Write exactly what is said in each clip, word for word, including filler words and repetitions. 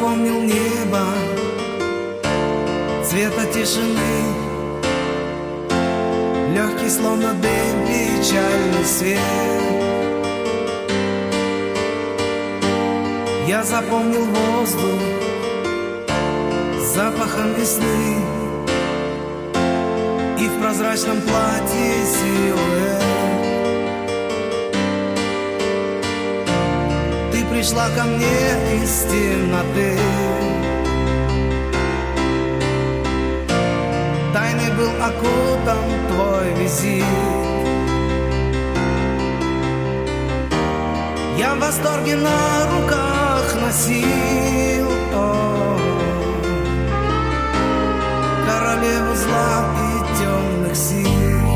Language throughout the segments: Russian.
запомнил небо цвета тишины, легкий, словно дым, печальный свет. Я запомнил воздух запахом весны и в прозрачном платье силуэт. Ты пришла ко мне из темноты, тайный был окутан твой визит. Я в восторге на руках носил о, королеву зла и темных сил.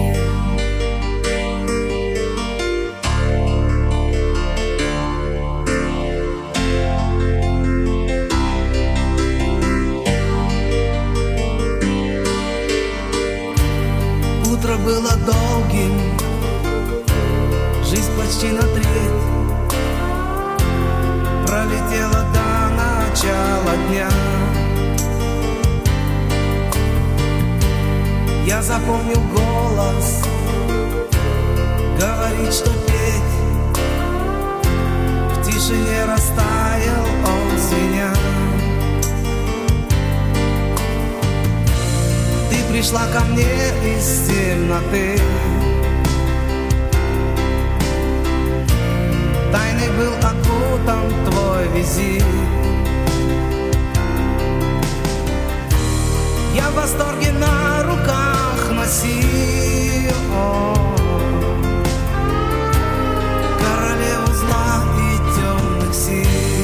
Утро было долгим, жизнь почти на треть пролетела до начала дня. Я запомнил голос, говорит, что петь. В тишине растаял он, звеня. Ты пришла ко мне из темноты, тайный был окутан твой визит. Я в восторге на руках носил о, королеву зла и темных сил.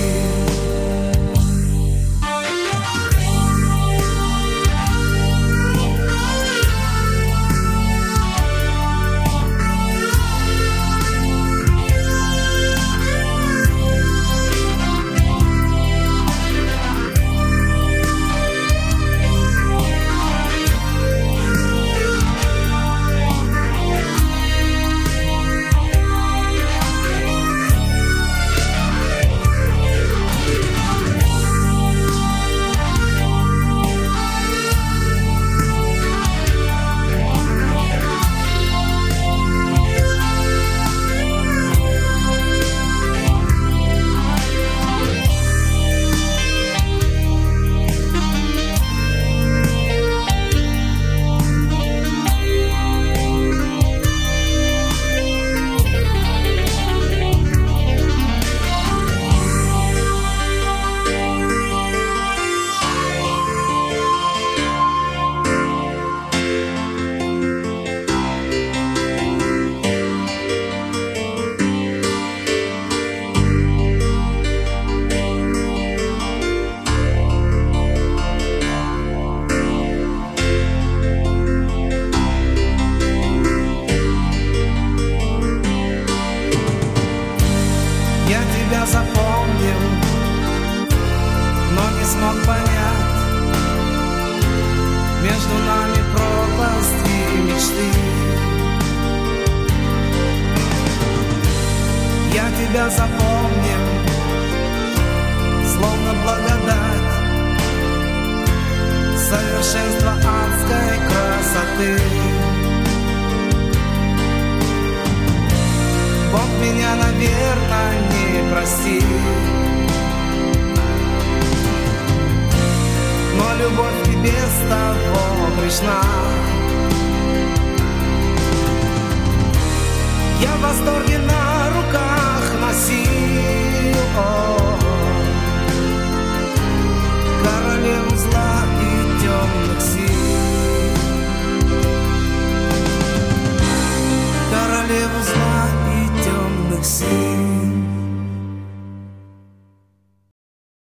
Я тебя запомнил, но не смог понять, между нами пропасть и мечты. Я тебя запомнил, словно благодать, совершенство адской красоты. Бог меня, наверное, не простит, но любовь к тебе с тобой грешна. Я в восторге на руках носил о,